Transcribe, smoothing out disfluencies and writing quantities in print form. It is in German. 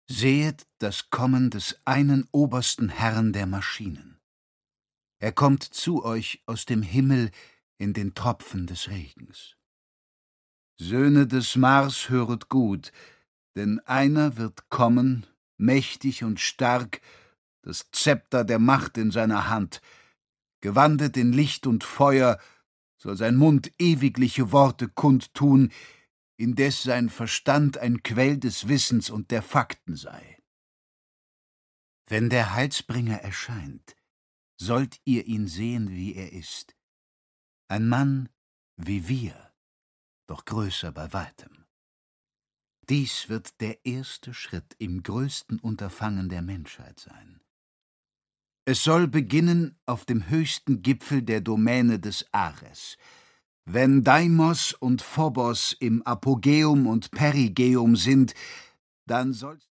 Sehet das Kommen des einen obersten Herrn der Maschinen. Er kommt zu euch aus dem Himmel in den Tropfen des Regens. Söhne des Mars, höret gut, denn einer wird kommen, mächtig und stark, das Zepter der Macht in seiner Hand. Gewandet in Licht und Feuer soll sein Mund ewigliche Worte kundtun, indes sein Verstand ein Quell des Wissens und der Fakten sei. Wenn der Heilsbringer erscheint, sollt ihr ihn sehen, wie er ist. Ein Mann wie wir, doch größer bei weitem. Dies wird der erste Schritt im größten Unterfangen der Menschheit sein. Es soll beginnen auf dem höchsten Gipfel der Domäne des Ares. Wenn Deimos und Phobos im Apogäum und Perigäum sind, dann soll's